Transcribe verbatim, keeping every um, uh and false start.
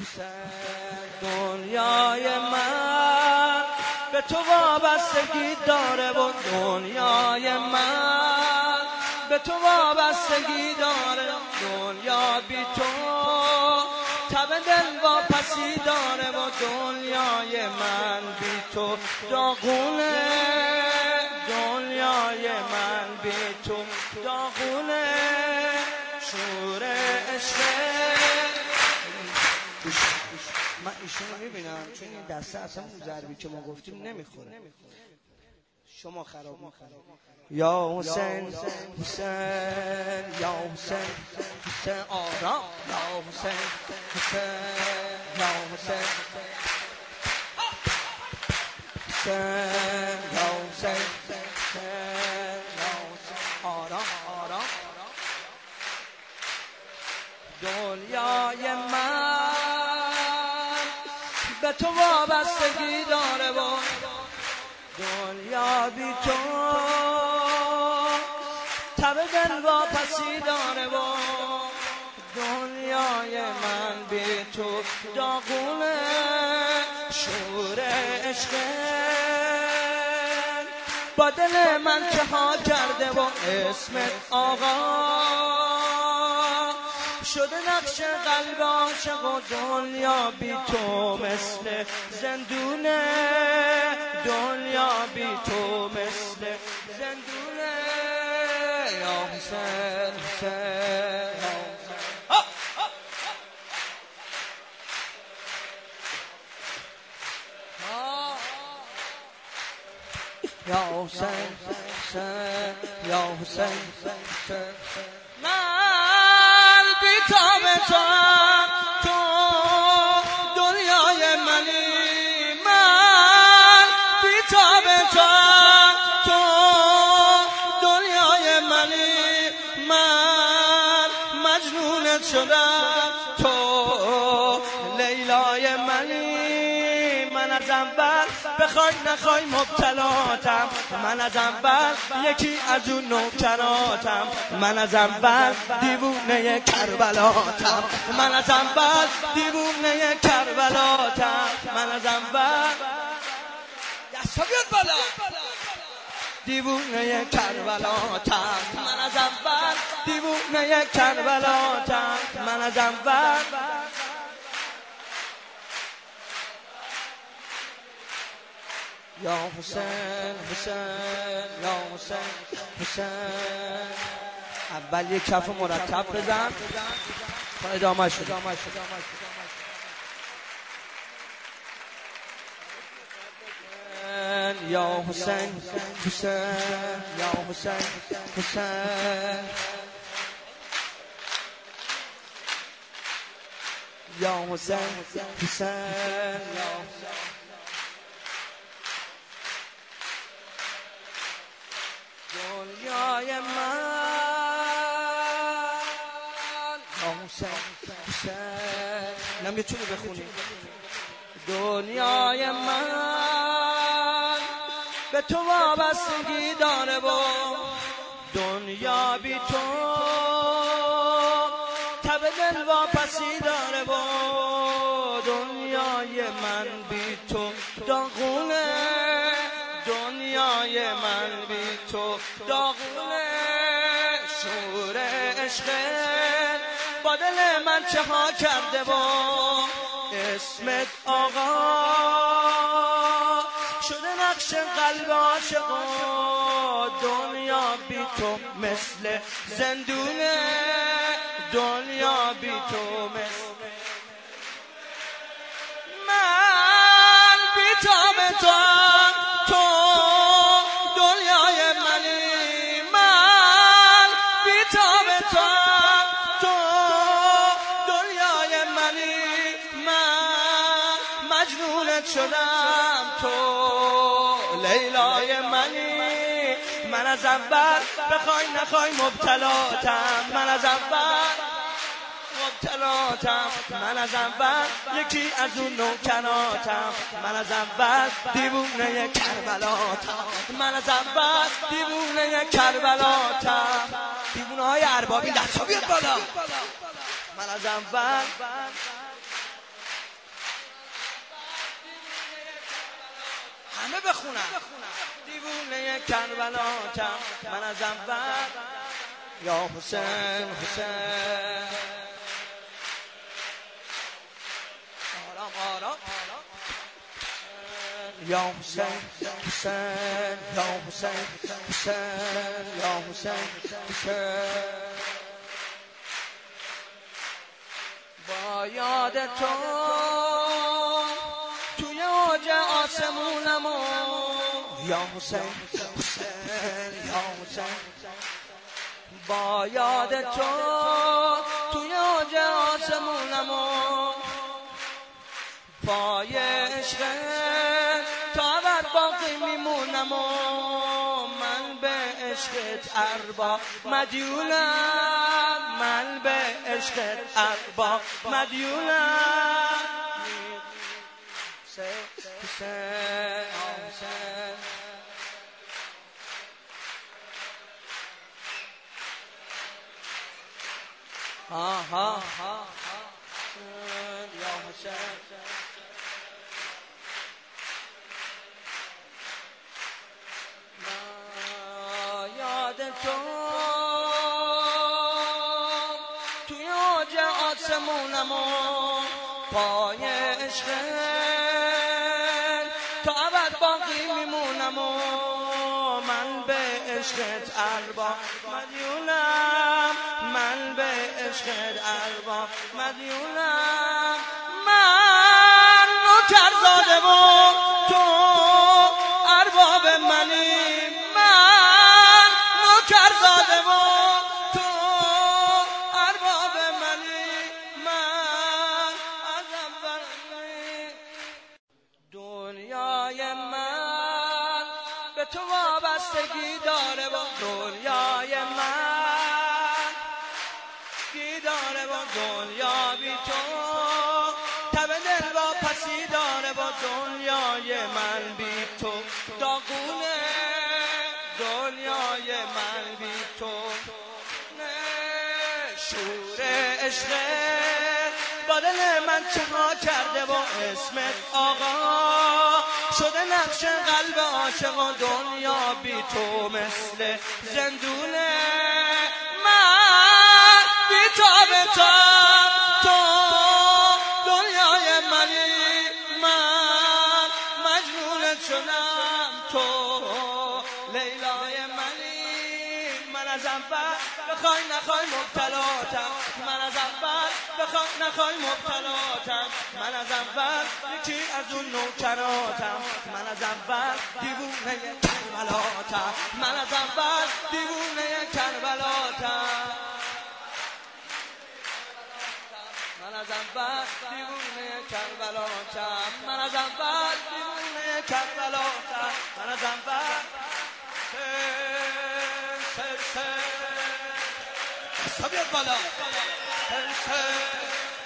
دنیای من به تو وابستگی داره و دنیای من به تو وابستگی داره. دنیا بی تو تب دل واپسی داره و دنیای من بی تو داغونه. دنیای من بی تو داغونه. شور عشق من ایشون رو میبینم چون این دسته اصلا اون ضربی که ما گفتیم نمیخوره. شما خراب میکنه. یا حسین حسین یا حسین حسین آرام یا حسین حسین یا حسین حسین یا حسین حسین یا حسین آرام آرام. دنیای من به تو وابستگی داره و دنیا بی تو تب دل واپسی داره و دنیای من بی تو داغونه. شور عشق با دل من چه ها کرده و اسمت آقا شده نقش قلب عاشق و دنیا بی تو مثل زندونه. دنیا بی تو مثل زندونه. یا حسین حسین یا حسین حسین یا حسین حسین من بی تاب تو تو دنیای منی. من بی تاب تو تو دنیای منی. من مجنونت شدم تو لیلای منی. من از اول بخوای نخوای مبتلاتم. من از اول یکی از اون نوکراتم. من از اول دیوونه کربلاتم. من از اول دیوونه کربلاتم. من از اول دستا بیاد بالا دیوونه کربلاتم. من از اول دیوونه کربلاتم. من از اول یا حسین حسین یا حسین حسین. اول یک کف مرتب بزن تا ادامه شد. یا حسین حسین یا حسین حسین یا حسین حسین یا دنیای من یا حسین حسین. نم یه چونی بخونی. دنیای من به تو وابستگی داره و دنیا بی تو تب دل واپسی داره و دنیای من بی تو داغونه. دنیای من بی تو داغونه. شور عشق با دل من چه ها کرده و اسمت آقا شده نقش قلب عاشق و دنیا بی تو مثل زندونه. دنیا بی تو مثل من بی تاب تو تو دنیای منی. من بی تاب تو تو دنیای منی. من مجنونت شدم تو لیلای منی. من از اول بخوای نخوای مبتلاتم. من از اول مبتلاتم. من از اول یکی از اون نوکراتم. من از اول دیوونه کربلاتم. من از اول دیوونه کربلاتم. دیوونه های اربابی دستا بیاد بالا. من از اول همه بخونن دیوونه کربلاتم من از اول یا حسین حسین آرام آرام یا حسین حسین یا حسین حسین یا حسین حسین با یاد تو توی اوج آسمونم یا حسین حسین یا حسین با یاد تو توی اوج آسمونم پای عشقت تا ابد باقی میمونم و من به عشقت ارباب مدیونم من به عشقت ارباب مدیونم حسین حسین ها ها ها یا حسین یاد تو توی اوج آسمونم و پای عشقت تا ابد باقی میمونم و من به عشقت ارباب مدیونم من به عشقت ارباب مدیونم من نوکرزاده و تو ارباب منی من نوکرزاده و تو ارباب منی من از اول دنیای من به تو وابستگی داره با دنیای من گی داره با دنیا بی تو تب دل با پسی داره با دنیای من بی تو داغونه دنیای من بی تو نه شور عشق با دل من چه ها کرده با اسمت آقا شده نقش قلب عاشق و دنیا بی تو مثل زندونه من بی تو به تو تو دنیای منی من مجنونت شدم تو لیلای منی من از اول بخوای نخوای مبتلاتم من از اول بخوای نخوای مبتلاتم من از اول یکی از اون نوکراتم من از اول دیوونه کربلاتم من از اول دیوونه کربلاتم من از اول دیوونه کربلاتم من از اول دیوونه کربلاتم من از اول سر سر سر سر بیاد بالا سر سر